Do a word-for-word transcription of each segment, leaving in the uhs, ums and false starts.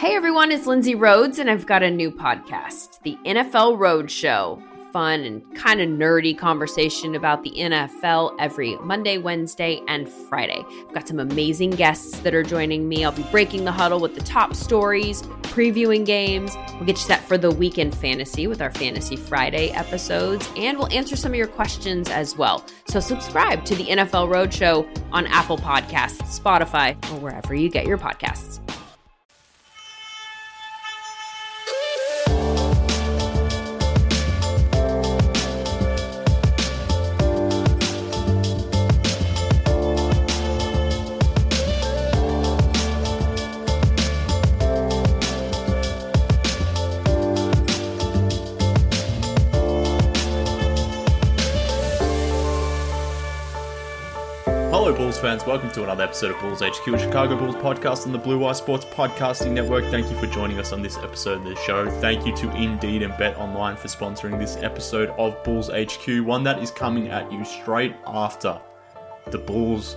Hey everyone, it's Lindsay Rhodes, and I've got a new podcast, the N F L Roadshow. Fun and kind of nerdy conversation about the N F L every Monday, Wednesday, and Friday. I've got some amazing guests that are joining me. I'll be breaking the huddle with the top stories, previewing games. We'll get you set for the weekend fantasy with our Fantasy Friday episodes, and we'll answer some of your questions as well. So subscribe to the N F L Roadshow on Apple Podcasts, Spotify, or wherever you get your podcasts. Hello Bulls fans, welcome to another episode of Bulls H Q, a Chicago Bulls podcast on the Blue Wire Sports Podcasting Network. Thank you for joining us on this episode of the show. Thank you to Indeed and Bet Online for sponsoring this episode of Bulls H Q, one that is coming at you straight after the Bulls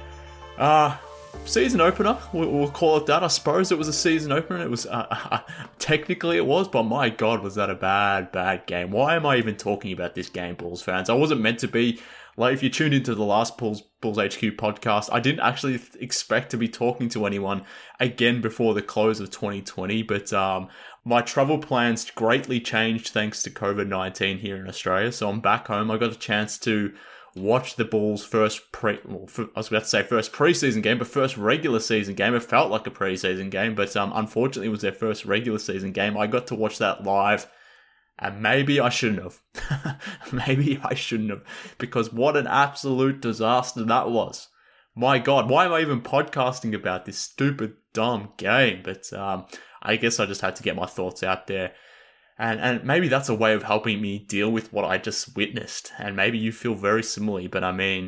uh, season opener. We'll, we'll call it that. I suppose it was a season opener. It was uh, technically it was, but my God, was that a bad, bad game. Why am I even talking about this game, Bulls fans? I wasn't meant to be. Like, if you tuned into the last Bulls, Bulls H Q podcast, I didn't actually th- expect to be talking to anyone again before the close of twenty twenty, but um, my travel plans greatly changed thanks to covid nineteen here in Australia, so I'm back home. I got a chance to watch the Bulls' first pre, well, for, I was about to say first preseason game, but first regular season game. It felt like a preseason game, but um, unfortunately it was their first regular season game. I got to watch that live. And maybe I shouldn't have. Maybe I shouldn't have. Because what an absolute disaster that was. My God, why am I even podcasting about this stupid, dumb game? But um, I guess I just had to get my thoughts out there. And and maybe that's a way of helping me deal with what I just witnessed. And maybe you feel very similarly. But I mean,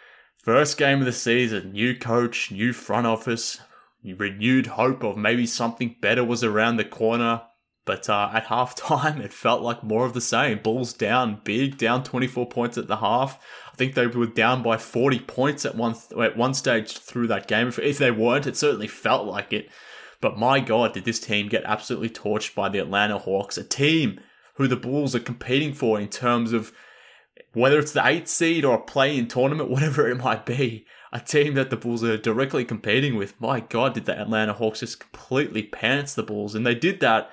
first game of the season, new coach, new front office, renewed hope of maybe something better was around the corner. But uh, at halftime, it felt like more of the same. Bulls down big, down twenty-four points at the half. I think they were down by forty points at one at one stage through that game. If, if they weren't, it certainly felt like it. But my God, did this team get absolutely torched by the Atlanta Hawks, a team who the Bulls are competing for in terms of whether it's the eighth seed or a play-in tournament, whatever it might be. A team that the Bulls are directly competing with. My God, did the Atlanta Hawks just completely pants the Bulls. And they did that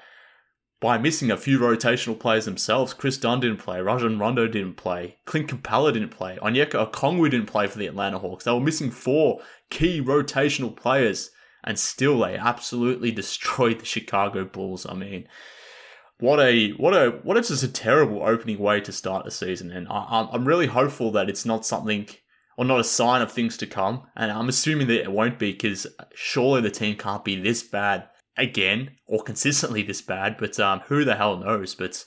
by missing a few rotational players themselves. Chris Dunn didn't play, Rajon Rondo didn't play, Clint Capella didn't play, Onyeka Okongwu didn't play for the Atlanta Hawks. They were missing four key rotational players, and still they absolutely destroyed the Chicago Bulls. I mean, what a what a what is just a terrible opening way to start the season, and I, I'm really hopeful that it's not something or not a sign of things to come, and I'm assuming that it won't be, because surely the team can't be this bad again, or consistently this bad, but um, who the hell knows? But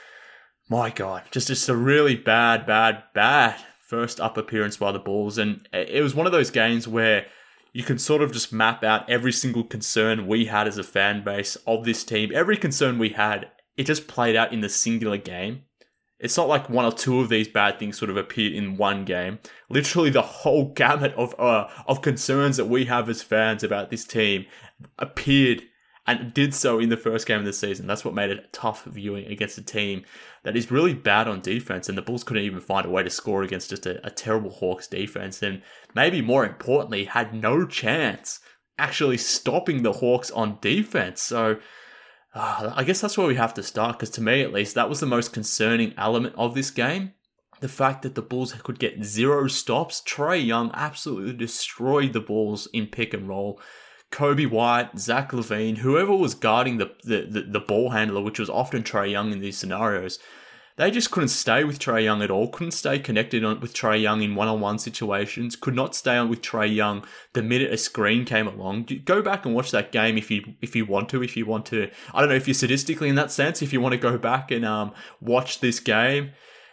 my God, just, just a really bad, bad, bad first up appearance by the Bulls. And it was one of those games where you can sort of just map out every single concern we had as a fan base of this team. Every concern we had, it just played out in the singular game. It's not like one or two of these bad things sort of appeared in one game. Literally the whole gamut of uh, of concerns that we have as fans about this team appeared and did so in the first game of the season. That's what made it tough viewing against a team that is really bad on defense, and the Bulls couldn't even find a way to score against just a, a terrible Hawks defense, and maybe more importantly, had no chance actually stopping the Hawks on defense. So uh, I guess that's where we have to start, because to me at least, that was the most concerning element of this game. The fact that the Bulls could get zero stops. Trae Young absolutely destroyed the Bulls in pick and roll. Kobe White, Zach LaVine, whoever was guarding the, the, the, the ball handler, which was often Trae Young in these scenarios, they just couldn't stay with Trae Young at all, couldn't stay connected on, with Trae Young in one-on-one situations, could not stay on with Trae Young the minute a screen came along. Go back and watch that game if you if you want to, if you want to, I don't know if you're sadistically in that sense, if you want to go back and um watch this game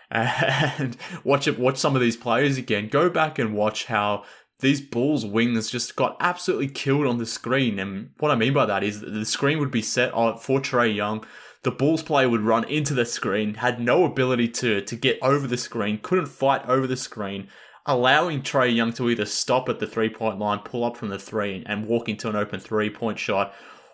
and watch it, watch some of these players again, go back and watch how these Bulls wings just got absolutely killed on the screen. And what I mean by that is that the screen would be set on for Trae Young. The Bulls player would run into the screen, had no ability to, to get over the screen, couldn't fight over the screen, allowing Trae Young to either stop at the three-point line, pull up from the three, and walk into an open three-point shot,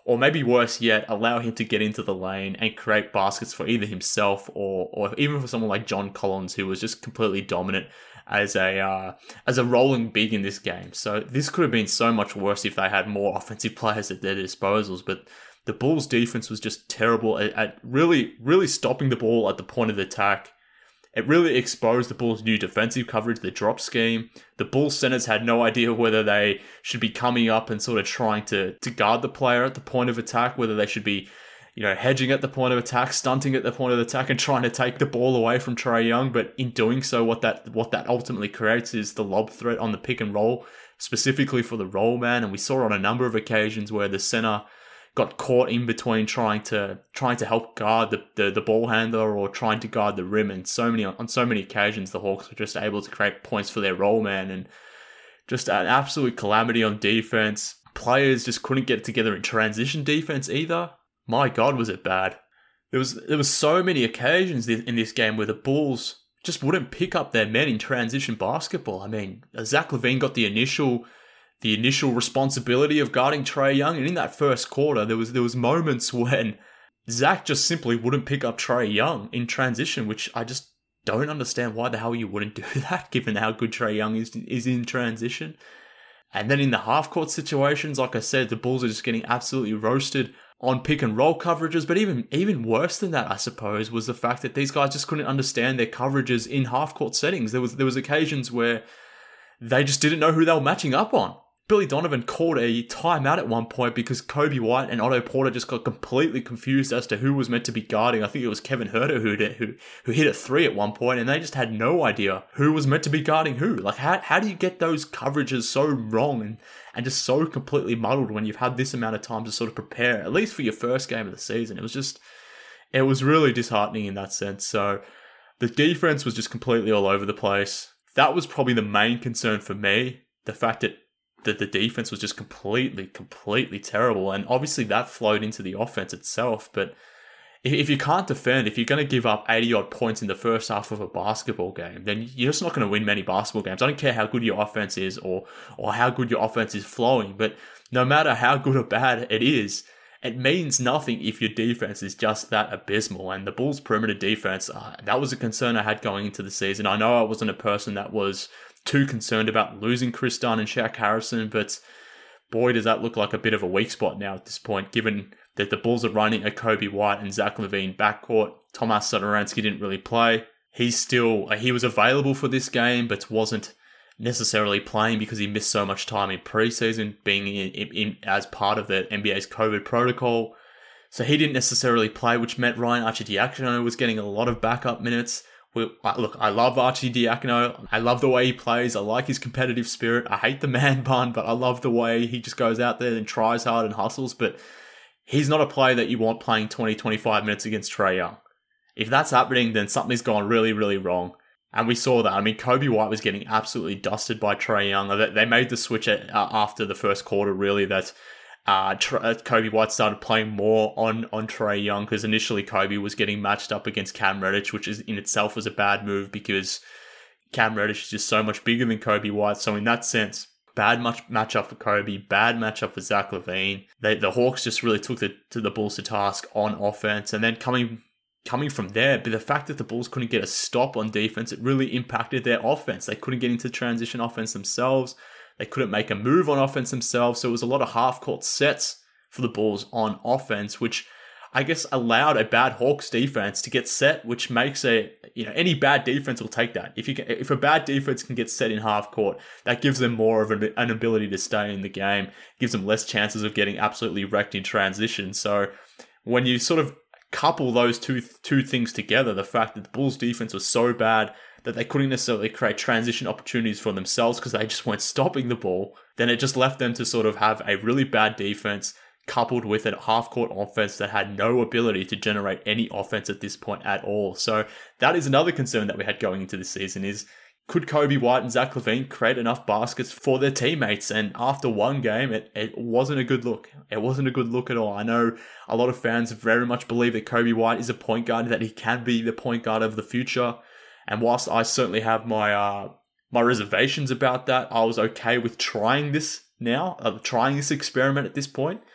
or maybe worse yet, allow him to get into the lane and create baskets for either himself or or even for someone like John Collins, who was just completely dominant as a uh, as a rolling big in this game. So this could have been so much worse if they had more offensive players at their disposals, but the Bulls' defense was just terrible at, at really, really stopping the ball at the point of the attack. It really exposed the Bulls' new defensive coverage, the drop scheme. The Bulls centers had no idea whether they should be coming up and sort of trying to, to guard the player at the point of attack, whether they should be, you know, hedging at the point of attack, stunting at the point of attack, and trying to take the ball away from Trae Young. But in doing so, what that what that ultimately creates is the lob threat on the pick and roll, specifically for the roll man. And we saw on a number of occasions where the center got caught in between trying to trying to help guard the, the, the ball handler or trying to guard the rim, and so many on so many occasions the Hawks were just able to create points for their roll man, and just an absolute calamity on defense. Players just couldn't get it together in transition defense either. My God, was it bad. There was there was so many occasions in this game where the Bulls just wouldn't pick up their men in transition basketball. I mean, Zach LaVine got the initial the initial responsibility of guarding Trae Young, and in that first quarter, there was there was moments when Zach just simply wouldn't pick up Trae Young in transition, which I just don't understand why the hell you wouldn't do that, given how good Trae Young is is in transition. And then in the half-court situations, like I said, the Bulls are just getting absolutely roasted on pick and roll coverages, but even even worse than that, I suppose, was the fact that these guys just couldn't understand their coverages in half-court settings. There was there was occasions where they just didn't know who they were matching up on. Billy Donovan called a timeout at one point because Kobe White and Otto Porter just got completely confused as to who was meant to be guarding. I think it was Kevin Huerter who did, who who hit a three at one point, and they just had no idea who was meant to be guarding who. Like, how how do you get those coverages so wrong and, and just so completely muddled when you've had this amount of time to sort of prepare, at least for your first game of the season? It was just, it was really disheartening in that sense. So the defense was just completely all over the place. That was probably the main concern for me, the fact that that the defense was just completely, completely terrible. And obviously that flowed into the offense itself. But if you can't defend, if you're going to give up eighty-odd points in the first half of a basketball game, then you're just not going to win many basketball games. I don't care how good your offense is or or how good your offense is flowing. But no matter how good or bad it is, it means nothing if your defense is just that abysmal. And the Bulls' perimeter defense, uh, that was a concern I had going into the season. I know I wasn't a person that was too concerned about losing Chris Dunn and Shaq Harrison, but boy, does that look like a bit of a weak spot now at this point, given that the Bulls are running a Kobe White and Zach LaVine backcourt. Tomas Satoransky didn't really play. He's still, he was available for this game, but wasn't necessarily playing because he missed so much time in preseason, being in, in, in as part of the N B A's COVID protocol. So he didn't necessarily play, which meant Ryan Arcidiacono was getting a lot of backup minutes. Look, I love Arcidiacono. I love the way he plays. I like his competitive spirit. I hate the man bun, but I love the way he just goes out there and tries hard and hustles. But he's not a player that you want playing twenty, twenty-five minutes against Trae Young. If that's happening, then something's gone really, really wrong. And we saw that. I mean, Kobe White was getting absolutely dusted by Trae Young. They made the switch after the first quarter, really, that Uh, Kobe White started playing more on, on Trae Young, because initially Kobe was getting matched up against Cam Reddish, which is in itself was a bad move because Cam Reddish is just so much bigger than Kobe White. So in that sense, bad much matchup for Kobe, bad matchup for Zach LaVine. They, the Hawks just really took the, to the Bulls to task on offense, and then coming coming from there, but the fact that the Bulls couldn't get a stop on defense, it really impacted their offense. They couldn't get into transition offense themselves. They couldn't make a move on offense themselves, so it was a lot of half-court sets for the Bulls on offense, which I guess allowed a bad Hawks defense to get set, which makes a, you know, any bad defense will take that. If you can, if a bad defense can get set in half-court, that gives them more of an, an ability to stay in the game, gives them less chances of getting absolutely wrecked in transition. So when you sort of couple those two two things together, the fact that the Bulls defense was so bad that they couldn't necessarily create transition opportunities for themselves because they just weren't stopping the ball, then it just left them to sort of have a really bad defense coupled with a half-court offense that had no ability to generate any offense at this point at all. So that is another concern that we had going into this season is, could Kobe White and Zach LaVine create enough baskets for their teammates? And after one game, it, it wasn't a good look. It wasn't a good look at all. I know a lot of fans very much believe that Kobe White is a point guard, that he can be the point guard of the future. And whilst I certainly have my uh, my reservations about that, I was okay with trying this now, uh, trying this experiment at this point.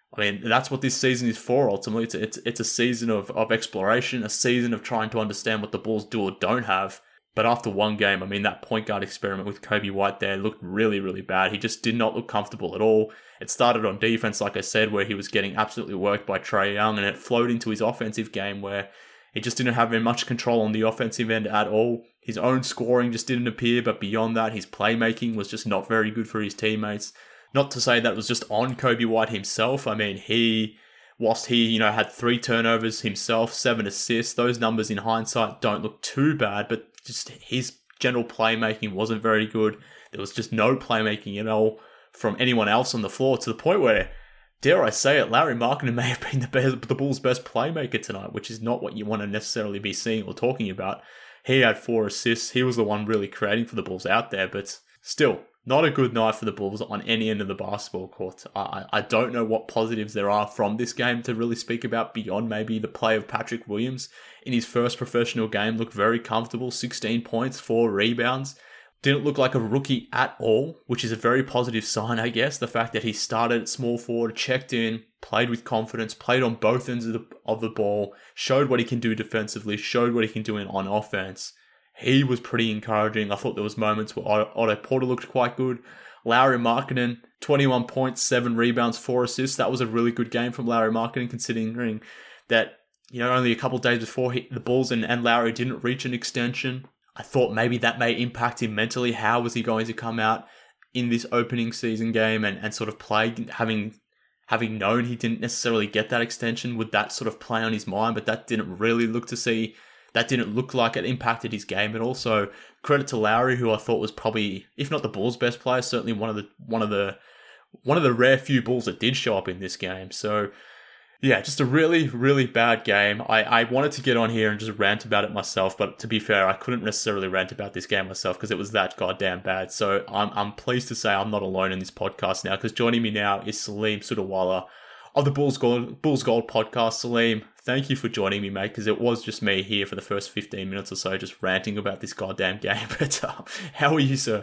I mean, that's what this season is for, ultimately. It's, it's, it's a season of, of exploration, a season of trying to understand what the Bulls do or don't have. But after one game, I mean, that point guard experiment with Coby White there looked really, really bad. He just did not look comfortable at all. It started on defense, like I said, where he was getting absolutely worked by Trae Young, and it flowed into his offensive game where he just didn't have very much control on the offensive end at all. His own scoring just didn't appear, but beyond that, his playmaking was just not very good for his teammates. Not to say that was just on Coby White himself. I mean, he, whilst he, you know, had three turnovers himself, seven assists, those numbers in hindsight don't look too bad, but just his general playmaking wasn't very good. There was just no playmaking at all from anyone else on the floor, to the point where, dare I say it, Lauri Markkanen may have been the, best, the Bulls' best playmaker tonight, which is not what you want to necessarily be seeing or talking about. He had four assists. He was the one really creating for the Bulls out there, but still, not a good night for the Bulls on any end of the basketball court. I, I don't know what positives there are from this game to really speak about beyond maybe the play of Patrick Williams. In his first professional game, looked very comfortable, sixteen points, four rebounds. Didn't look like a rookie at all, which is a very positive sign, I guess. The fact that he started at small forward, checked in, played with confidence, played on both ends of the, of the ball, showed what he can do defensively, showed what he can do in, on offense. He was pretty encouraging. I thought there was moments where Otto Porter looked quite good. Lauri Markkanen, twenty-one points, seven rebounds, four assists. That was a really good game from Lauri Markkanen, considering that, you know, only a couple of days before he, the Bulls and, and Lauri didn't reach an extension. I thought maybe that may impact him mentally. How was he going to come out in this opening season game and, and sort of play, having having known he didn't necessarily get that extension? Would that sort of play on his mind? But that didn't really look to see, that didn't look like it impacted his game at all. So credit to Lauri, who I thought was probably, if not the Bulls' best player, certainly one of the one of the one of the rare few Bulls that did show up in this game. So yeah, just a really, really bad game. I, I wanted to get on here and just rant about it myself, but to be fair, I couldn't necessarily rant about this game myself because it was that goddamn bad. So I'm I'm pleased to say I'm not alone in this podcast now, because joining me now is Salim Sudawala of the Bulls Gold, Bulls Gold podcast. Salim, thank you for joining me, mate, because it was just me here for the first fifteen minutes or so just ranting about this goddamn game. But uh, how are you, sir?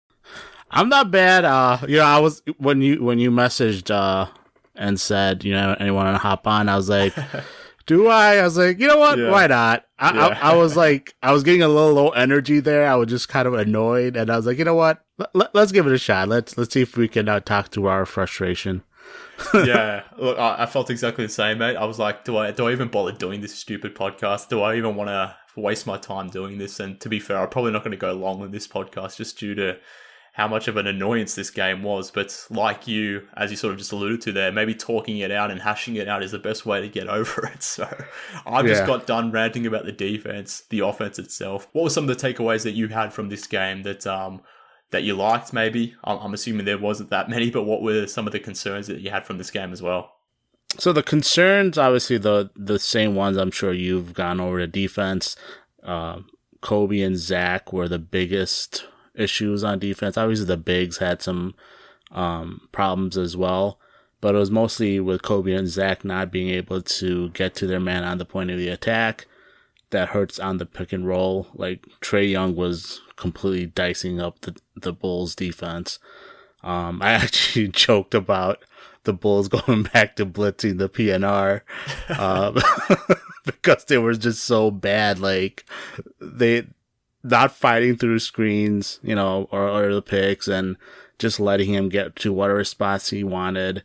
I'm not bad. Uh, you know, I was, when you when you messaged uh and said, you know, anyone want to hop on, I was like, do I? I was like, you know what? Yeah. Why not? I, yeah. I, I was like, I was getting a little low energy there. I was just kind of annoyed, and I was like, you know what? Let, let's give it a shot. Let's let's see if we can uh, talk through our frustration. Yeah, look, I, I felt exactly the same, mate. I was like, do I do I even bother doing this stupid podcast? Do I even want to waste my time doing this? And to be fair, I'm probably not going to go long on this podcast just due to how much of an annoyance this game was. But like you, as you sort of just alluded to there, maybe talking it out and hashing it out is the best way to get over it. So I've yeah. just got done ranting about the defense, the offense itself. What were some of the takeaways that you had from this game that um that you liked, maybe? I'm, I'm assuming there wasn't that many, but what were some of the concerns that you had from this game as well? So the concerns, obviously the, the same ones I'm sure you've gone over. The defense. Uh, Coby and Zach were the biggest issues on defense. Obviously the bigs had some um, problems as well, but it was mostly with Coby and Zach not being able to get to their man on the point of the attack. That hurts on the pick and roll. Like Trae Young was completely dicing up the, the Bulls defense. Um, I actually joked about the Bulls going back to blitzing the P N R um, because they were just so bad. Like they not fighting through screens, you know, or, or the picks, and just letting him get to whatever spots he wanted.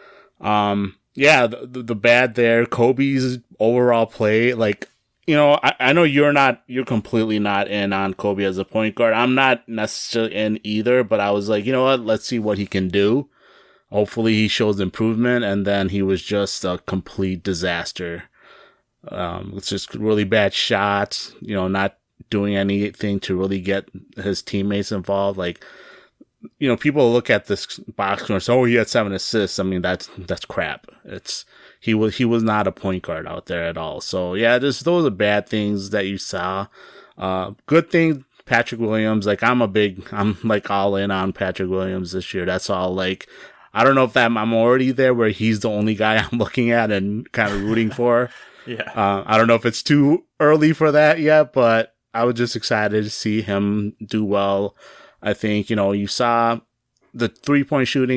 Um, yeah, the, the bad there, Coby's overall play, like, you know, I, I know you're not, you're completely not in on Coby as a point guard. I'm not necessarily in either, but I was like, you know what, let's see what he can do. Hopefully he shows improvement, and then he was just a complete disaster. Um, it's just really bad shots, you know, not doing anything to really get his teammates involved. Like, you know, people look at this box score and say, oh, he had seven assists. I mean, that's that's crap. It's he was he was not a point guard out there at all. So yeah, just those are bad things that you saw. Uh, good thing, Patrick Williams. Like I'm a big, I'm like all in on Patrick Williams this year. That's all. Like I don't know if that I'm already there where he's the only guy I'm looking at and kind of rooting for. Yeah. Uh, I don't know if it's too early for that yet, but I was just excited to see him do well. I think, you know, you saw the three-point shooting is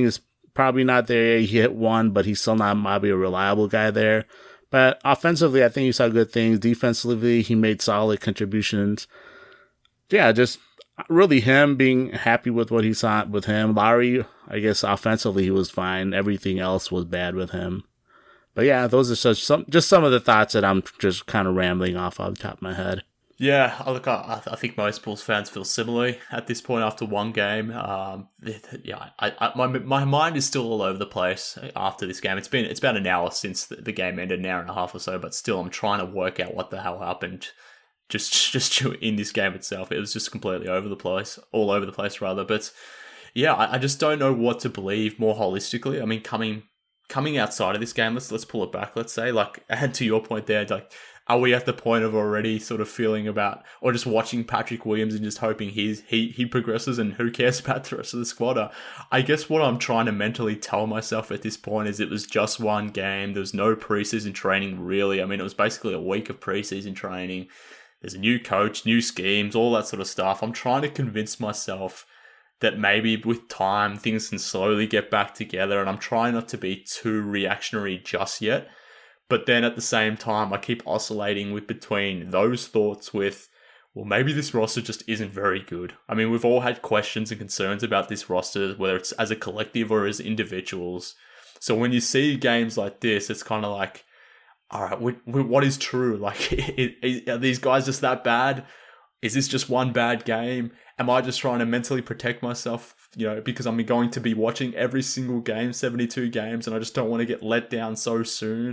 probably not there. He hit one, but he's still not maybe a reliable guy there. But offensively, I think he saw good things. Defensively, he made solid contributions. Yeah, just really him being happy with what he saw with him. Lowry, I guess offensively he was fine. Everything else was bad with him. But yeah, those are such some just some of the thoughts that I'm just kind of rambling off off the top of my head. Yeah, look, I, I think most Bulls fans feel similarly at this point after one game. Um, yeah, I, I, my my mind is still all over the place after this game. It's been it's about an hour since the, the game ended, an hour and a half or so, but still, I'm trying to work out what the hell happened. Just just in this game itself, it was just completely over the place, all over the place rather. But yeah, I, I just don't know what to believe more holistically. I mean, coming coming outside of this game, let's let's pull it back. Let's say, like, and to your point there, like, are we at the point of already sort of feeling about, or just watching Patrick Williams and just hoping he's he he progresses, and who cares about the rest of the squad? Uh, I guess what I'm trying to mentally tell myself at this point is it was just one game. There was no preseason training really. I mean, it was basically a week of preseason training. There's a new coach, new schemes, all that sort of stuff. I'm trying to convince myself that maybe with time, things can slowly get back together. And I'm trying not to be too reactionary just yet. But then at the same time, I keep oscillating with between those thoughts with, well, maybe this roster just isn't very good. I mean, we've all had questions and concerns about this roster, whether it's as a collective or as individuals. So when you see games like this, it's kind of like, all right, what is true? Like, are these guys just that bad? Is this just one bad game? Am I just trying to mentally protect myself, you know, because I'm going to be watching every single game, seventy-two games, and I just don't want to get let down so soon?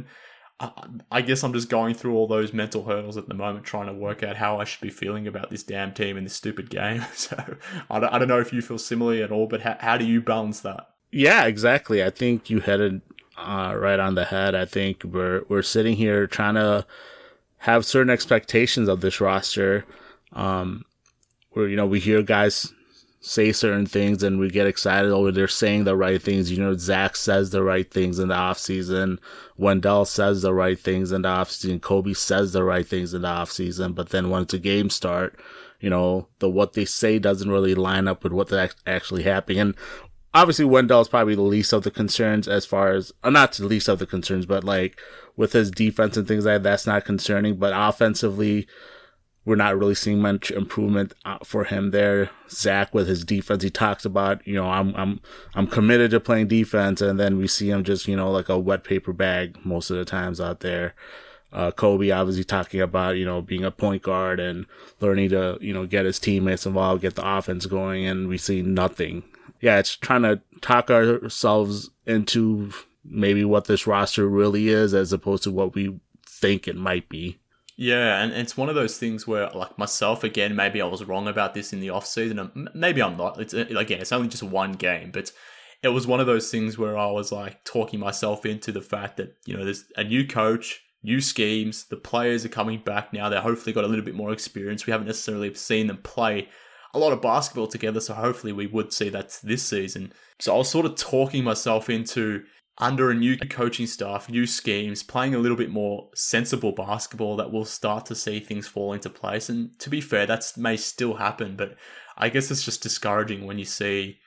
I guess I'm just going through all those mental hurdles at the moment, trying to work out how I should be feeling about this damn team and this stupid game. So I don't, I don't know if you feel similarly at all, but how, how do you balance that? Yeah, exactly. I think you headed uh, right on the head. I think we're we're sitting here trying to have certain expectations of this roster. Um, where, you know, we hear guys say certain things and we get excited over they're saying the right things. You know, Zach says the right things in the offseason. Wendell says the right things in the offseason. Kobe says the right things in the offseason. But then once the games start, you know, the what they say doesn't really line up with what's actually happening. And obviously Wendell's probably the least of the concerns as far as, uh, not the least of the concerns, but like with his defense and things like that, that's not concerning. But offensively, we're not really seeing much improvement for him there. Zach with his defense, he talks about, you know, I'm I'm I'm committed to playing defense, and then we see him just, you know, like a wet paper bag most of the times out there. Uh, Kobe obviously talking about, you know, being a point guard and learning to, you know, get his teammates involved, get the offense going, and we see nothing. Yeah, it's trying to talk ourselves into maybe what this roster really is as opposed to what we think it might be. Yeah, and it's one of those things where, like myself, again, maybe I was wrong about this in the offseason. Maybe I'm not. It's again, it's only just one game, but it was one of those things where I was like talking myself into the fact that, you know, there's a new coach, new schemes, the players are coming back now. They're hopefully got a little bit more experience. We haven't necessarily seen them play a lot of basketball together, so hopefully we would see that this season. So I was sort of talking myself into, under a new coaching staff, new schemes, playing a little bit more sensible basketball, that we'll start to see things fall into place. And to be fair, that may still happen, but I guess it's just discouraging when you see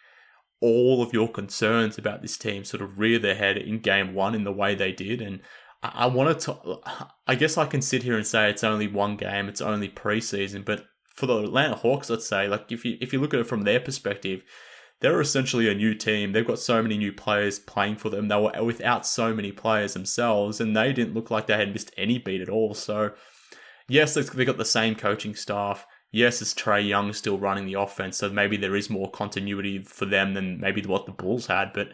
all of your concerns about this team sort of rear their head in game one in the way they did. And I, I wanted to, I guess I can sit here and say it's only one game, it's only preseason, but for the Atlanta Hawks, let's say, like if you if you look at it from their perspective, they're essentially a new team. They've got so many new players playing for them. They were without so many players themselves, and they didn't look like they had missed any beat at all. So, yes, they've got the same coaching staff. Yes, it's Trae Young still running the offense, so maybe there is more continuity for them than maybe what the Bulls had. But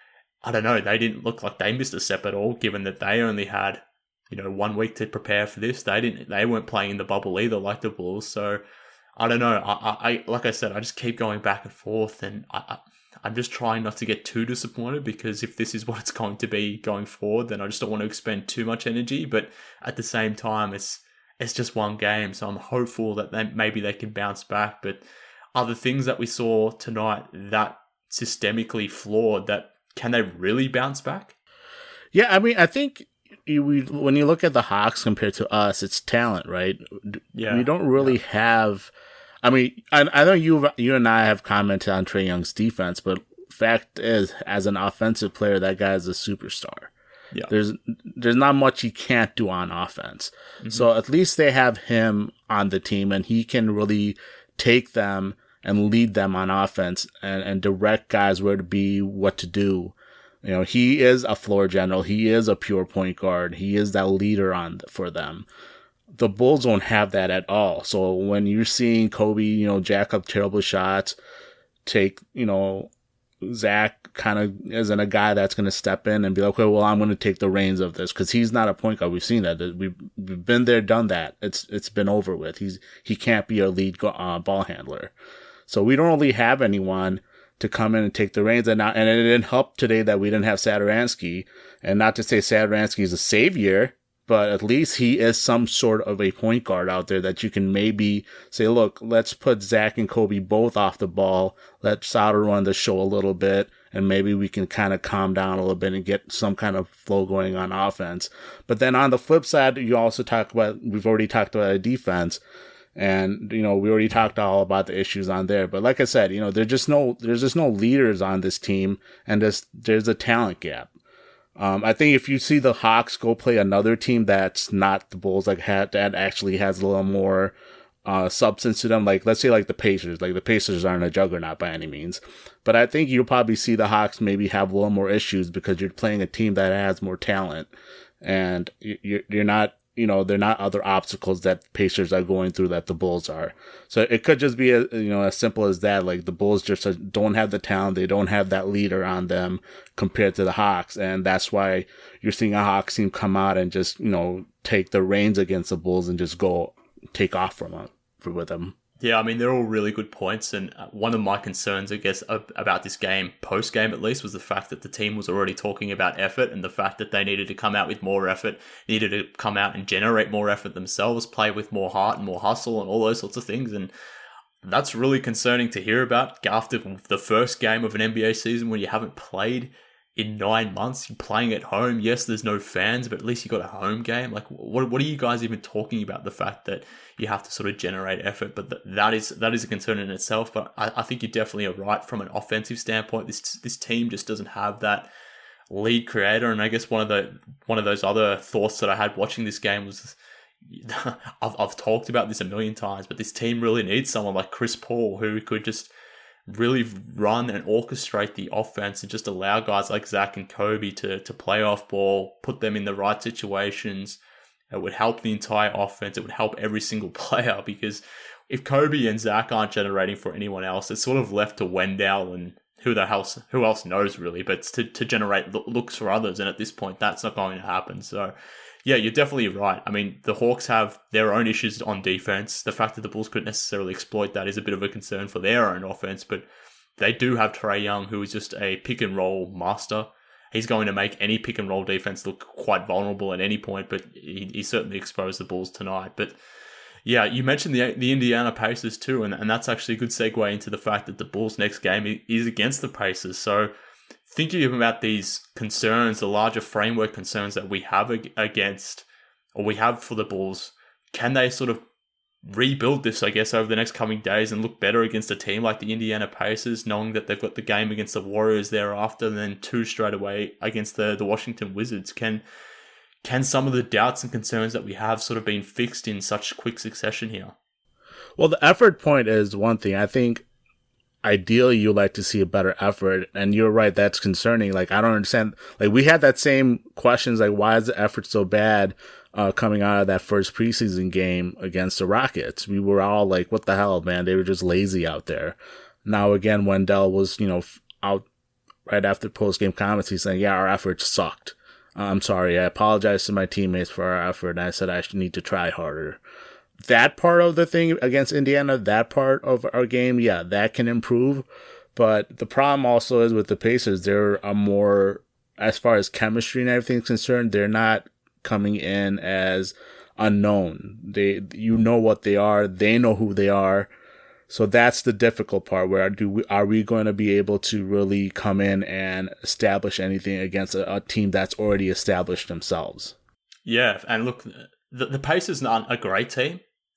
I don't know. They didn't look like they missed a step at all, given that they only had, you know, one week to prepare for this. They didn't. They weren't playing in the bubble either, like the Bulls. So I don't know. I, I, like I said, I just keep going back and forth, and I, I, I'm just trying not to get too disappointed, because if this is what it's going to be going forward, then I just don't want to expend too much energy. But at the same time, it's it's just one game, so I'm hopeful that they, maybe they can bounce back. But are the things that we saw tonight that systemically flawed? That can they really bounce back? Yeah, I mean, I think you, we, when you look at the Hawks compared to us, it's talent, right? Yeah, we don't really yeah. have. I mean, I, I know you you and I have commented on Trae Young's defense, but fact is, as an offensive player, that guy is a superstar. Yeah. There's there's not much he can't do on offense. Mm-hmm. So at least they have him on the team, and he can really take them and lead them on offense and, and direct guys where to be, what to do. You know, he is a floor general. He is a pure point guard. He is that leader on for them. The Bulls don't have that at all. So when you're seeing Kobe, you know, jack up terrible shots, take, you know, Zach kind of isn't a guy that's going to step in and be like, okay, well, I'm going to take the reins of this, because he's not a point guard. We've seen that. We've, we've been there, done that. It's it's been over with. He's he can't be a lead uh, ball handler. So we don't really have anyone to come in and take the reins. And, not, and it didn't help today that we didn't have Satoransky. And not to say Satoransky is a savior, but at least he is some sort of a point guard out there that you can maybe say, look, let's put Zach and Kobe both off the ball. Let Sato run the show a little bit, and maybe we can kind of calm down a little bit and get some kind of flow going on offense. But then on the flip side, you also talk about, we've already talked about a defense, and, you know, we already talked all about the issues on there. But like I said, you know, there's just no, there's just no leaders on this team, and there's, there's a talent gap. Um, I think if you see the Hawks go play another team that's not the Bulls, like had, that actually has a little more uh, substance to them, like let's say like the Pacers, like the Pacers aren't a juggernaut by any means, but I think you'll probably see the Hawks maybe have a little more issues because you're playing a team that has more talent, and you're you're not, you know, they're not other obstacles that Pacers are going through that the Bulls are. So it could just be, a, you know, as simple as that. Like the Bulls just don't have the talent. They don't have that leader on them compared to the Hawks. And that's why you're seeing a Hawks team come out and just, you know, take the reins against the Bulls and just go take off from them, for, with them. Yeah, I mean, they're all really good points. And one of my concerns, I guess, about this game, post-game at least, was the fact that the team was already talking about effort, and the fact that they needed to come out with more effort, needed to come out and generate more effort themselves, play with more heart and more hustle and all those sorts of things. And that's really concerning to hear about after the first game of an N B A season when you haven't played in nine months. You're playing at home. Yes, there's no fans, but at least you got a home game. Like, what what are you guys even talking about? The fact that you have to sort of generate effort, but th- that is that is a concern in itself. But I, I think you definitely are right from an offensive standpoint. This this team just doesn't have that lead creator. And I guess one of the one of those other thoughts that I had watching this game was, I've I've talked about this a million times, but this team really needs someone like Chris Paul who could just really run and orchestrate the offense and just allow guys like Zach and Kobe to to play off ball, put them in the right situations. It would help the entire offense. It would help every single player, because if Kobe and Zach aren't generating for anyone else, it's sort of left to Wendell and who the hell, who else knows really, but to, to generate looks for others. And at this point, that's not going to happen. So yeah, you're definitely right. I mean, the Hawks have their own issues on defense. The fact that the Bulls couldn't necessarily exploit that is a bit of a concern for their own offense, but they do have Trae Young, who is just a pick and roll master. He's going to make any pick and roll defense look quite vulnerable at any point, but he, he certainly exposed the Bulls tonight. But yeah, you mentioned the the Indiana Pacers too, and, and that's actually a good segue into the fact that the Bulls' next game is against the Pacers. So thinking about these concerns, the larger framework concerns that we have against, or we have for the Bulls, can they sort of rebuild this, I guess, over the next coming days and look better against a team like the Indiana Pacers, knowing that they've got the game against the Warriors thereafter, and then two straight away against the, the Washington Wizards? Can can some of the doubts and concerns that we have sort of been fixed in such quick succession here? Well, the effort point is one thing. I think ideally you like to see a better effort, and you're right, that's concerning. Like, I don't understand. Like, we had that same questions, like, why is the effort so bad uh, coming out of that first preseason game against the Rockets? We were all like, what the hell, man? They were just lazy out there. Now, again, Wendell was, you know, out right after post-game comments, he's saying, yeah, our effort sucked. I'm sorry. I apologize to my teammates for our effort, and I said I should need to try harder. That part of the thing against Indiana, that part of our game, yeah, that can improve. But the problem also is with the Pacers, they're a more, as far as chemistry and everything is concerned, they're not coming in as unknown. They, you know what they are. They know who they are. So that's the difficult part. Where do we, are we going to be able to really come in and establish anything against a, a team that's already established themselves? Yeah, and look, the, the Pacers aren't a great team.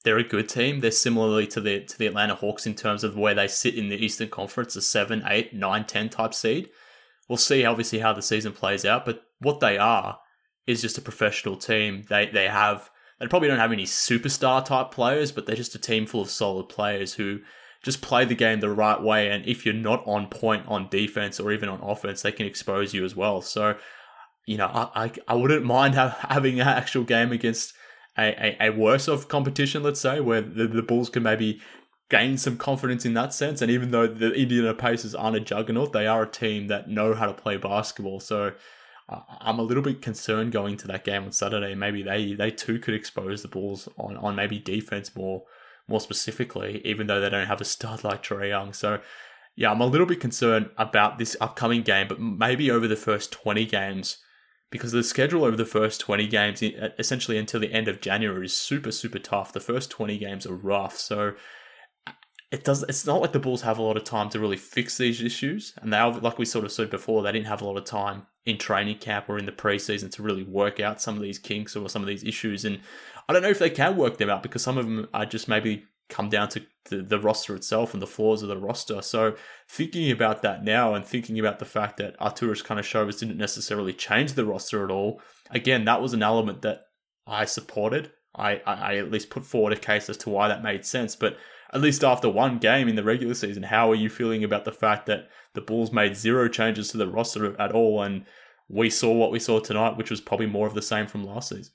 they're a good team. They're similarly to the to the Atlanta Hawks in terms of where they sit in the Eastern Conference, a seven, eight, nine, ten type seed. We'll see obviously how the season plays out, but what they are is just a professional team. They they have they probably don't have any superstar type players, but they're just a team full of solid players who just play the game the right way. And if you're not on point on defense or even on offense, they can expose you as well. So, you know, I I, I wouldn't mind have, having an actual game against A, a, a worse of competition, let's say, where the, the Bulls can maybe gain some confidence in that sense. And even though the Indiana Pacers aren't a juggernaut, they are a team that know how to play basketball. So uh, I'm a little bit concerned going to that game on Saturday. Maybe they, they too could expose the Bulls on, on maybe defense more more specifically, even though they don't have a stud like Trae Young. So yeah, I'm a little bit concerned about this upcoming game, but maybe over the first twenty games, because the schedule over the first twenty games, essentially until the end of January, is super, super tough. The first twenty games are rough. So it does. It's not like the Bulls have a lot of time to really fix these issues. And they, like we sort of said before, they didn't have a lot of time in training camp or in the preseason to really work out some of these kinks or some of these issues. And I don't know if they can work them out, because some of them are just maybe come down to the, the roster itself and the flaws of the roster. So thinking about that now and thinking about the fact that Arturas Karnisovas didn't necessarily change the roster at all, again, that was an element that I supported. I, I, I at least put forward a case as to why that made sense. But at least after one game in the regular season, how are you feeling about the fact that the Bulls made zero changes to the roster at all, and we saw what we saw tonight, which was probably more of the same from last season?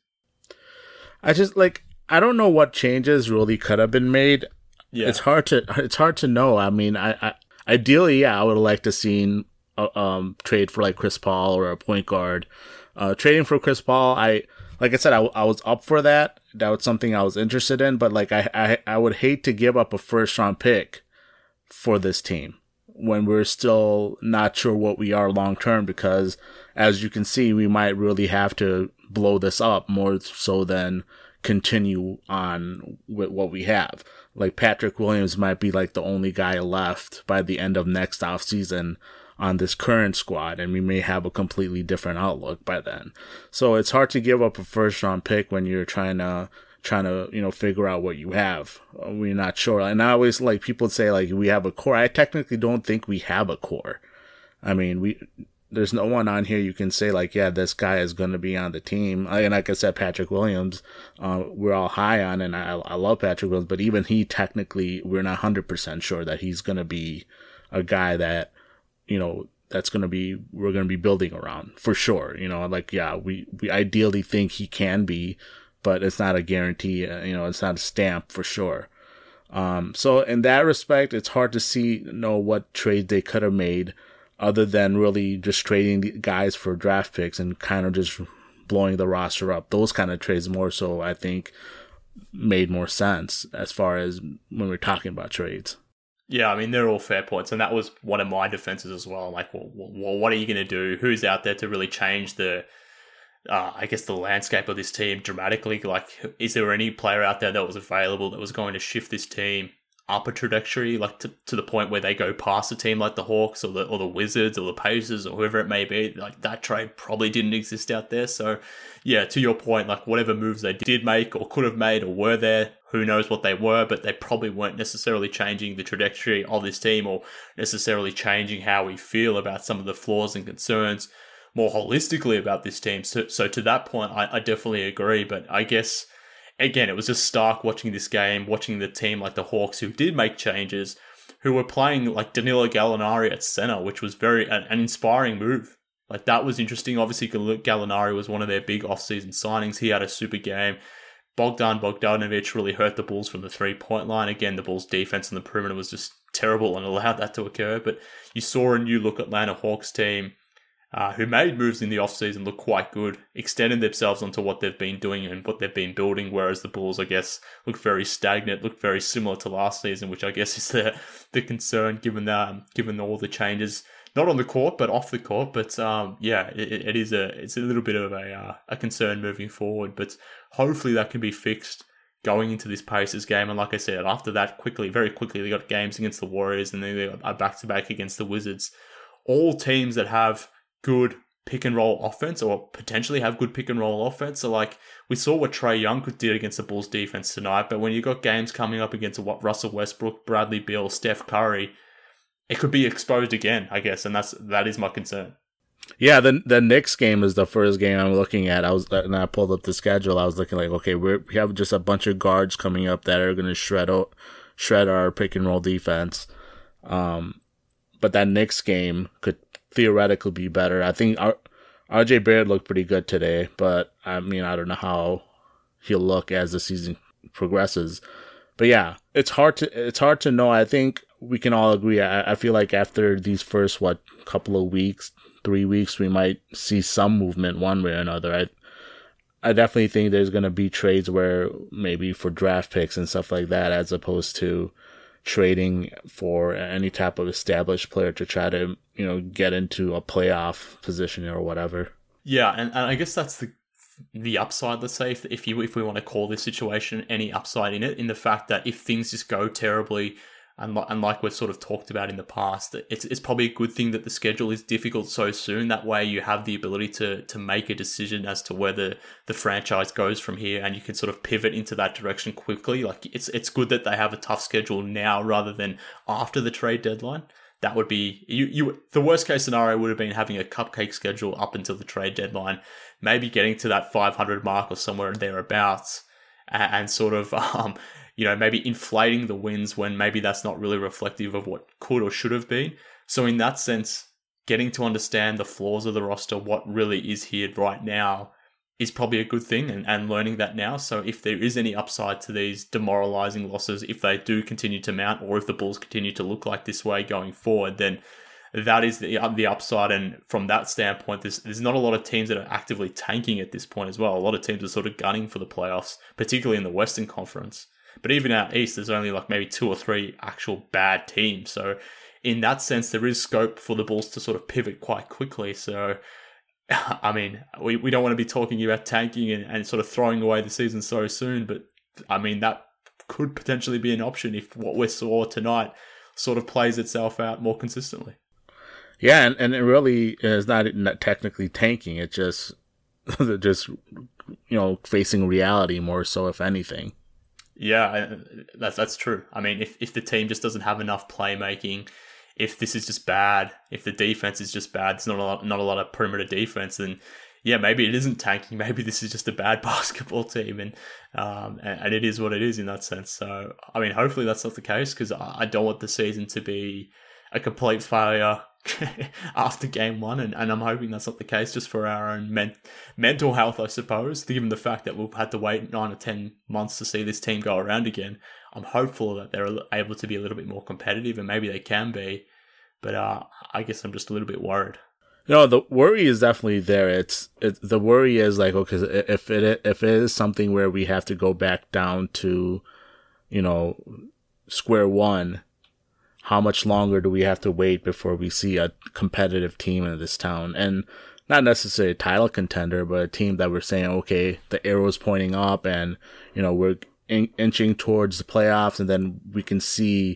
I just, like, I don't know what changes really could have been made. Yeah. It's hard to it's hard to know. I mean, I, I ideally, yeah, I would have liked to seen a um, trade for like Chris Paul or a point guard. Uh, trading for Chris Paul, I like I said, I, I was up for that. That was something I was interested in. But like, I, I I would hate to give up a first round pick for this team when we're still not sure what we are long term. Because as you can see, we might really have to blow this up more so than continue on with what we have. Like Patrick Williams might be like the only guy left by the end of next offseason on this current squad, and we may have a completely different outlook by then. So it's hard to give up a first round pick when you're trying to trying to, you know, figure out what you have. We're not sure. And I always like people say like we have a core. I technically don't think we have a core. I mean, we there's no one on here you can say like, yeah, this guy is going to be on the team. And like I said, Patrick Williams, uh, we're all high on, and I, I love Patrick Williams, but even he technically, we're not one hundred percent sure that he's going to be a guy that, you know, that's going to be, we're going to be building around for sure. You know, like, yeah, we, we ideally think he can be, but it's not a guarantee. Uh, you know, it's not a stamp for sure. Um, so in that respect, it's hard to see, know what trade they could have made, other than really just trading the guys for draft picks and kind of just blowing the roster up. Those kind of trades more so, I think, made more sense as far as when we're talking about trades. Yeah, I mean, they're all fair points. And that was one of my defenses as well. Like, well, well what are you going to do? Who's out there to really change the, uh, I guess, the landscape of this team dramatically? Like, is there any player out there that was available that was going to shift this team up a trajectory, like to, to the point where they go past a team like the Hawks or the or the Wizards or the Pacers or whoever it may be? Like, that trade probably didn't exist out there. So yeah, to your point, like whatever moves they did make or could have made or were there, who knows what they were, but they probably weren't necessarily changing the trajectory of this team or necessarily changing how we feel about some of the flaws and concerns more holistically about this team. So, so to that point, I, I definitely agree. But I guess, again, it was just stark watching this game, watching the team like the Hawks who did make changes, who were playing like Danilo Gallinari at center, which was very an, an inspiring move. Like, that was interesting. Obviously, Gallinari was one of their big offseason signings. He had a super game. Bogdan Bogdanovic really hurt the Bulls from the three-point line. Again, the Bulls' defense on the perimeter was just terrible and allowed that to occur. But you saw a new look Atlanta Hawks team uh, who made moves in the offseason look quite good, extended themselves onto what they've been doing and what they've been building, whereas the Bulls, I guess, looked very stagnant, looked very similar to last season, which I guess is the the concern given the, um, given all the changes. Not on the court, but off the court. But um, yeah, it, it is a it's a little bit of a uh, a concern moving forward. But hopefully that can be fixed going into this Pacers game. And like I said, after that, quickly, very quickly, they got games against the Warriors, and then they got a back to back against the Wizards. All teams that have good pick and roll offense or potentially have good pick and roll offense. So like we saw what Trae Young could do against the Bulls defense tonight, but when you got games coming up against what Russell Westbrook, Bradley Beal, Steph Curry, it could be exposed again, I guess, and that's that is my concern. Yeah, the the Knicks game is the first game I'm looking at. I was and I pulled up the schedule. I was looking like, okay, we're, we have just a bunch of guards coming up that are going to shred out, shred our pick and roll defense. Um, but that Knicks game could theoretically be better. I think our, R J Barrett looked pretty good today, but I mean, I don't know how he'll look as the season progresses. But yeah, it's hard to it's hard to know. I think we can all agree. I, I feel like after these first what couple of weeks. Three weeks, we might see some movement one way or another. I, I definitely think there's going to be trades where maybe for draft picks and stuff like that, as opposed to trading for any type of established player to try to, you know, get into a playoff position or whatever. Yeah, and, and I guess that's the the upside. Let's say if if you if we want to call this situation any upside in it, in the fact that if things just go terribly. And, and like we've sort of talked about in the past, it's it's probably a good thing that the schedule is difficult so soon. That way you have the ability to to make a decision as to whether the franchise goes from here, and you can sort of pivot into that direction quickly. Like it's it's good that they have a tough schedule now rather than after the trade deadline. That would be you you the worst case scenario would have been having a cupcake schedule up until the trade deadline, maybe getting to that five hundred mark or somewhere thereabouts, and, and sort of um. you know, maybe inflating the wins when maybe that's not really reflective of what could or should have been. So in that sense, getting to understand the flaws of the roster, what really is here right now, is probably a good thing, and, and learning that now. So if there is any upside to these demoralizing losses, if they do continue to mount, or if the Bulls continue to look like this way going forward, then that is the the upside. And from that standpoint, there's, there's not a lot of teams that are actively tanking at this point as well. A lot of teams are sort of gunning for the playoffs, particularly in the Western Conference. But even out east, there's only like maybe two or three actual bad teams. So in that sense, there is scope for the Bulls to sort of pivot quite quickly. So, I mean, we, we don't want to be talking about tanking and, and sort of throwing away the season so soon. But, I mean, that could potentially be an option if what we saw tonight sort of plays itself out more consistently. Yeah, and, and it really is not, not technically tanking. It's just, just, you know, facing reality more so, if anything. Yeah, that's that's true. I mean, if, if the team just doesn't have enough playmaking, if this is just bad, if the defense is just bad, it's not a lot, not a lot of perimeter defense, then yeah, maybe it isn't tanking. Maybe this is just a bad basketball team, and um, and, and it is what it is in that sense. So, I mean, hopefully that's not the case, because I don't want the season to be a complete failure after game one, and, and I'm hoping that's not the case, just for our own men- mental health, I suppose, given the fact that we've had to wait nine or ten months to see this team go around again. I'm hopeful that they're able to be a little bit more competitive, and maybe they can be, but uh, I guess I'm just a little bit worried. No, the worry is definitely there. It's it, the worry is like, okay, if it if it is something where we have to go back down to, you know, square one, how much longer do we have to wait before we see a competitive team in this town? And not necessarily a title contender, but a team that we're saying, okay, the arrow's pointing up, and, you know, we're in- inching towards the playoffs, and then we can see,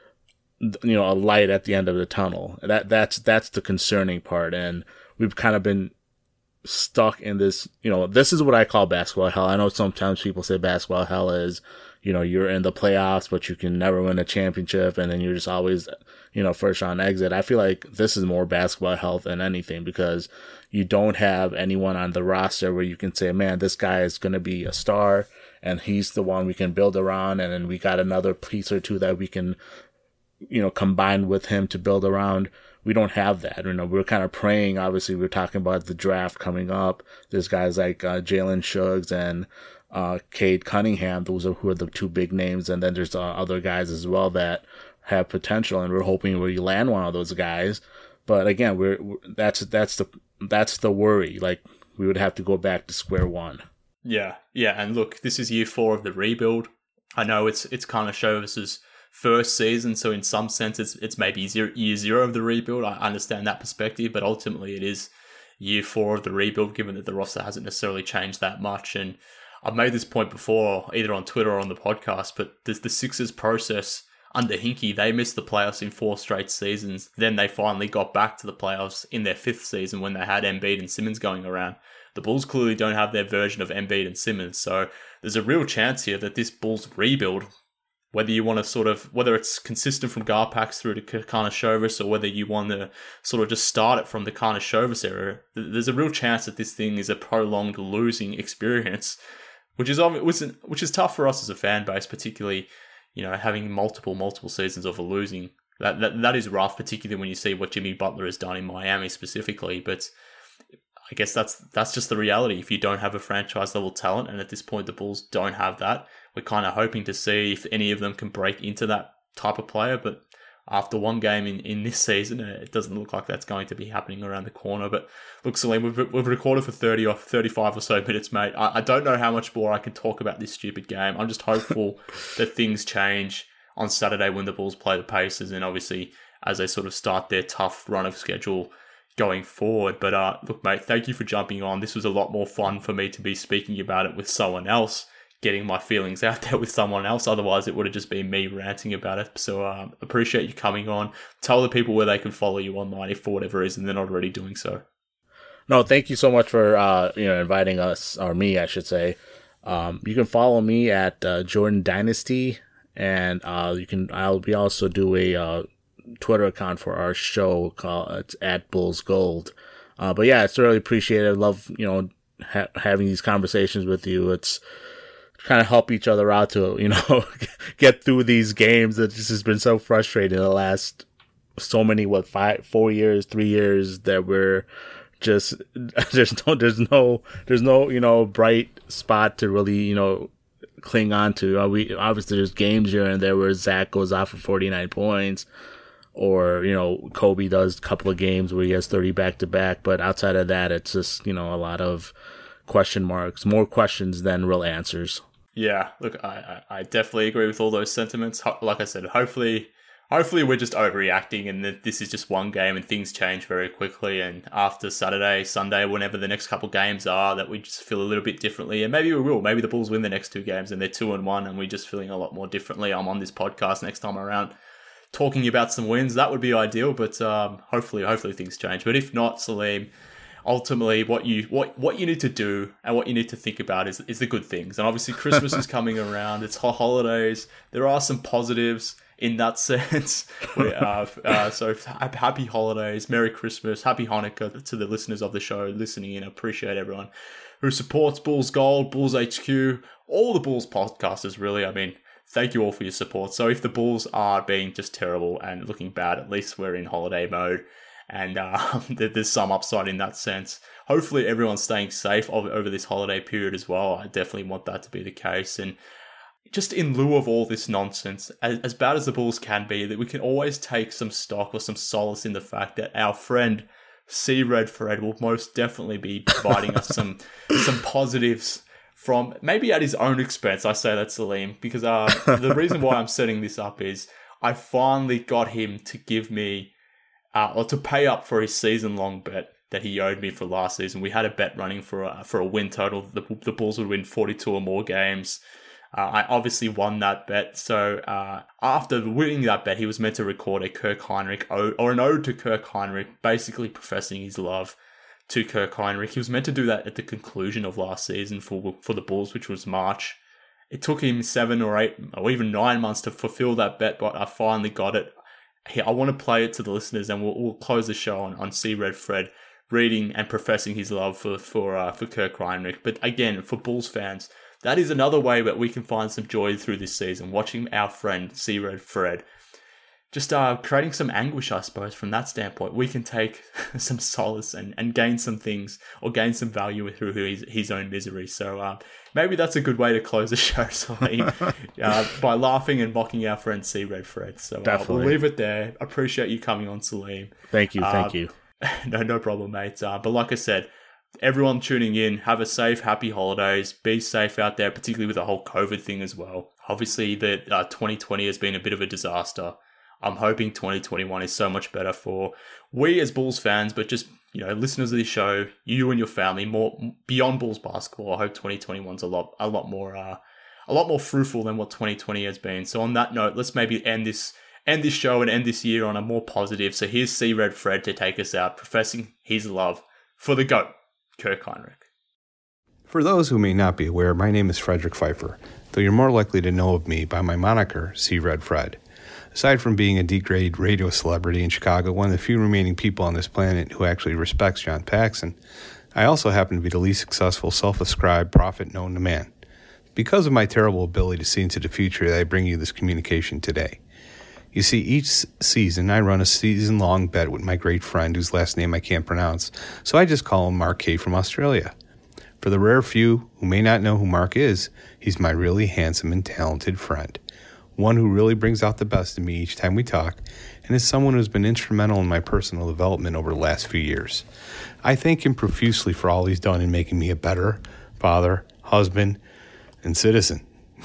you know, a light at the end of the tunnel. That that's that's the concerning part. And we've kind of been stuck in this, you know, this is what I call basketball hell. I know sometimes people say basketball hell is, you know, you're in the playoffs, but you can never win a championship, and then you're just always, you know, first round exit. I feel like this is more basketball health than anything, because you don't have anyone on the roster where you can say, man, this guy is going to be a star, and he's the one we can build around, and then we got another piece or two that we can, you know, combine with him to build around. We don't have that. You know, we're kind of praying. Obviously, we're talking about the draft coming up. There's guys like uh, Jalen Suggs and uh, Cade Cunningham. Those are who are the two big names. And then there's uh, other guys as well that have potential, and we're hoping we land one of those guys. But again, we're, we're that's that's the that's the worry. Like, we would have to go back to square one. Yeah, yeah. And look, this is year four of the rebuild. I know it's it's kind of shows us first season, so in some sense it's it's maybe zero, year zero of the rebuild. I understand that perspective, but ultimately it is year four of the rebuild, given that the roster hasn't necessarily changed that much. And I've made this point before, either on Twitter or on the podcast, but the, the Sixers process, under Hinkie, they missed the playoffs in four straight seasons. Then they finally got back to the playoffs in their fifth season when they had Embiid and Simmons going around. The Bulls clearly don't have their version of Embiid and Simmons, so there's a real chance here that this Bulls rebuild, whether you want to sort of, whether it's consistent from Garpax through to Karnisovas, or whether you want to sort of just start it from the Karnisovas era, there's a real chance that this thing is a prolonged losing experience, which is which is tough for us as a fan base, particularly, you know, having multiple, multiple seasons of a losing. That, that, that is rough, particularly when you see what Jimmy Butler has done in Miami specifically, but I guess that's that's just the reality. If you don't have a franchise level talent, and at this point the Bulls don't have that, we're kind of hoping to see if any of them can break into that type of player. But after one game in, in this season, it doesn't look like that's going to be happening around the corner. But look, Salim, we've, we've recorded for thirty or thirty-five or so minutes, mate. I, I don't know how much more I can talk about this stupid game. I'm just hopeful that things change on Saturday when the Bulls play the Pacers, and obviously as they sort of start their tough run of schedule going forward. But uh, look, mate, thank you for jumping on. This was a lot more fun for me to be speaking about it with someone else, getting my feelings out there with someone else. Otherwise, it would have just been me ranting about it. So uh, appreciate you coming on. Tell the people where they can follow you online if for whatever reason they're not already doing so. No, thank you so much for uh, you know inviting us, or me, I should say. Um, you can follow me at uh, Jordan Dynasty, and uh, you can. I'll we also do a uh, Twitter account for our show called it's at Bulls Gold. Uh, but yeah, it's really appreciated. I love you know ha- having these conversations with you. It's kind of help each other out to you know get through these games that just has been so frustrating the last so many what five four years three years that we're just there's no there's no there's no you know bright spot to really you know cling on to. Uh, we obviously there's games here and there where Zach goes off for forty-nine points. Or, you know, Kobe does a couple of games where he has thirty back-to-back. But outside of that, it's just, you know, a lot of question marks. More questions than real answers. Yeah, look, I, I definitely agree with all those sentiments. Like I said, hopefully hopefully we're just overreacting and that this is just one game and things change very quickly. And after Saturday, Sunday, whenever the next couple games are, that we just feel a little bit differently. And maybe we will. Maybe the Bulls win the next two games and they're two and one and we're just feeling a lot more differently. I'm on this podcast next time around talking about some wins. That would be ideal, but um, hopefully, hopefully things change. But if not, Salim, ultimately, what you what what you need to do and what you need to think about is is the good things. And obviously, Christmas is coming around. It's holidays. There are some positives in that sense. We, uh, uh, so happy holidays, Merry Christmas, Happy Hanukkah to the listeners of the show listening in. I appreciate everyone who supports Bulls Gold, Bulls H Q, all the Bulls podcasters. Really, I mean. Thank you all for your support. So if the Bulls are being just terrible and looking bad, at least we're in holiday mode and uh, there's some upside in that sense. Hopefully everyone's staying safe over this holiday period as well. I definitely want that to be the case. And just in lieu of all this nonsense, as, as bad as the Bulls can be, that we can always take some stock or some solace in the fact that our friend C Red Fred will most definitely be providing us some some positives from maybe at his own expense. I say that, Salim, because uh, the reason why I'm setting this up is I finally got him to give me, uh, or to pay up for his season-long bet that he owed me for last season. We had a bet running for a, for a win total. The, the Bulls would win forty-two or more games. Uh, I obviously won that bet. So uh, after winning that bet, he was meant to record a Kirk Hinrich ode, or an ode to Kirk Hinrich, basically professing his love to Kirk Hinrich. He was meant to do that at the conclusion of last season for for the Bulls, which was March. It took him seven or eight or even nine months to fulfill that bet, but I finally got it. I want to play it to the listeners, and we'll, we'll close the show on, on C Red Fred reading and professing his love for for uh, for Kirk Hinrich. But again, for Bulls fans, that is another way that we can find some joy through this season, watching our friend C Red Fred just uh, creating some anguish, I suppose, from that standpoint. We can take some solace and, and gain some things or gain some value through his, his own misery. So uh, maybe that's a good way to close the show, Salim, uh, by laughing and mocking our friend C Red Fred. So uh, we'll leave it there. Appreciate you coming on, Salim. Thank you. Thank uh, you. No, no problem, mate. Uh, but like I said, everyone tuning in, have a safe, happy holidays. Be safe out there, particularly with the whole COVID thing as well. Obviously, the uh, twenty twenty has been a bit of a disaster. I'm hoping twenty twenty-one is so much better for we as Bulls fans, but just, you know, listeners of this show, you and your family, more beyond Bulls basketball. I hope twenty twenty-one's a lot, a lot more, uh, a lot more fruitful than what twenty twenty has been. So on that note, let's maybe end this end this show and end this year on a more positive. So here's C Red Fred to take us out, professing his love for the GOAT, Kirk Hinrich. For those who may not be aware, my name is Frederick Pfeiffer, though you're more likely to know of me by my moniker, C Red Fred. Aside from being a D-grade radio celebrity in Chicago, one of the few remaining people on this planet who actually respects John Paxson, I also happen to be the least successful self-ascribed prophet known to man. Because of my terrible ability to see into the future, I bring you this communication today. You see, each season I run a season-long bet with my great friend whose last name I can't pronounce, so I just call him Mark K. from Australia. For the rare few who may not know who Mark is, he's my really handsome and talented friend. One who really brings out the best in me each time we talk, and is someone who's been instrumental in my personal development over the last few years. I thank him profusely for all he's done in making me a better father, husband, and citizen.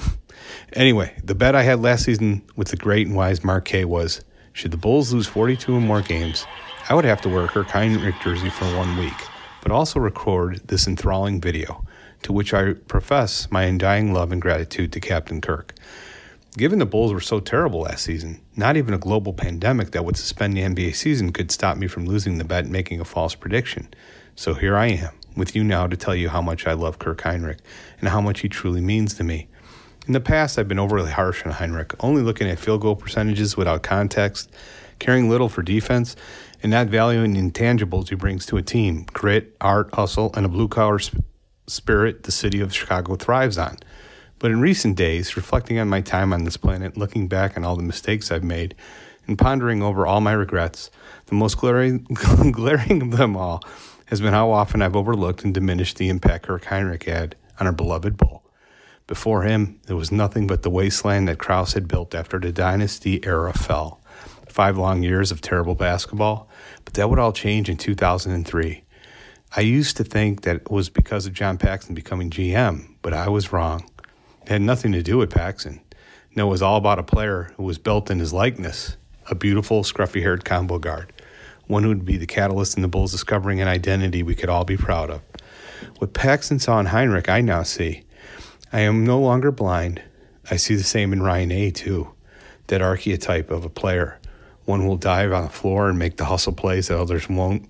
Anyway, the bet I had last season with the great and wise Mark K was, should the Bulls lose forty-two or more games, I would have to wear a Kirk Hinrich jersey for one week, but also record this enthralling video, to which I profess my undying love and gratitude to Captain Kirk. Given the Bulls were so terrible last season, not even a global pandemic that would suspend the N B A season could stop me from losing the bet and making a false prediction. So here I am, with you now to tell you how much I love Kirk Hinrich and how much he truly means to me. In the past, I've been overly harsh on Hinrich, only looking at field goal percentages without context, caring little for defense, and not valuing the intangibles he brings to a team, grit, art, hustle, and a blue-collar sp- spirit the city of Chicago thrives on. But in recent days, reflecting on my time on this planet, looking back on all the mistakes I've made, and pondering over all my regrets, the most glaring, glaring of them all has been how often I've overlooked and diminished the impact Kirk Hinrich had on our beloved Bull. Before him, there was nothing but the wasteland that Krause had built after the dynasty era fell. Five long years of terrible basketball, but that would all change in two thousand three. I used to think that it was because of John Paxson becoming G M, but I was wrong. It had nothing to do with Paxson. No, it was all about a player who was built in his likeness, a beautiful, scruffy-haired combo guard, one who would be the catalyst in the Bulls discovering an identity we could all be proud of. What Paxson saw in Hinrich, I now see. I am no longer blind. I see the same in Ryan A, too. That archetype of a player, one who will dive on the floor and make the hustle plays that others won't.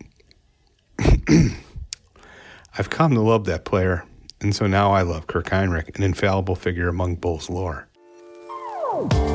I've come to love that player, and so now I love Kirk Hinrich, an infallible figure among Bulls lore.